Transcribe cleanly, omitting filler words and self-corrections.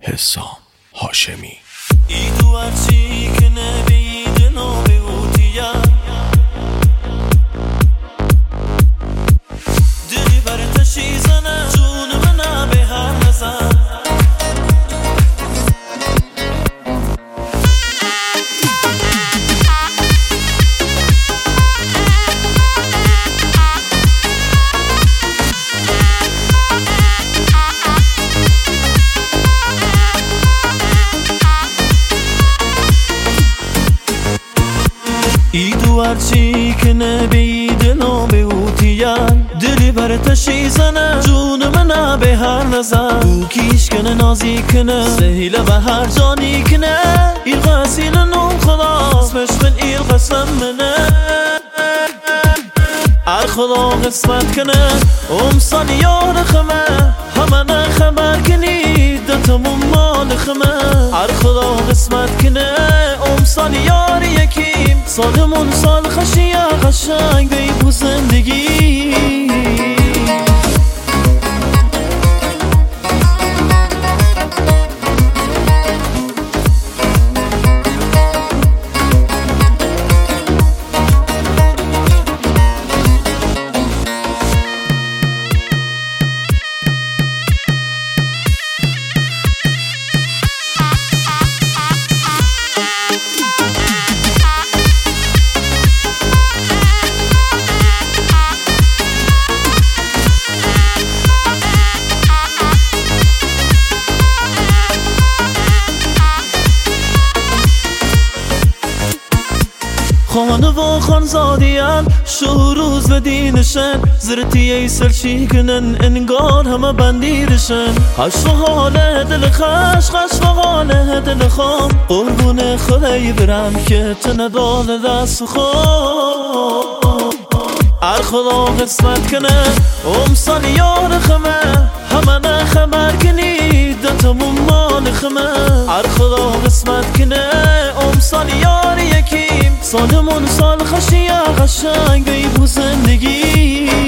حسام هاشمی. ایدو هرچی که نبید نابه اوتیم دلی بر تشیزنه جون من به هر نزن ایدو هرچی که نبید نابه اوتیم دلی بر تشیزنه جون من به هر نزن او کیش کنه نازی کنه سهیله و هر جانی کنه ایل غسیل نوم خلاص مش من ایل قسم منه هر خدا قسمت کنه امسال یار خمه همه خبر کنی دتمون مال خمه هر خدا قسمت کنه امسال یار یکیم سالمون سال خشیه قشنگ بیبو زندگی خانه و خانزادیان شهروز و دینشن زرتی ایسل شیکنن انگار همه بندیرشن خش و حاله دل خش و حاله دل خام قربون خدای برم که تندال دست خواه هر خدا قسمت کنه امسال یار خمه همه خبر کنی دتمون مال خمه هر خدا قسمت کنه امسال یار یکیم سالمون سال خشیه قشنگ بیبو زندگی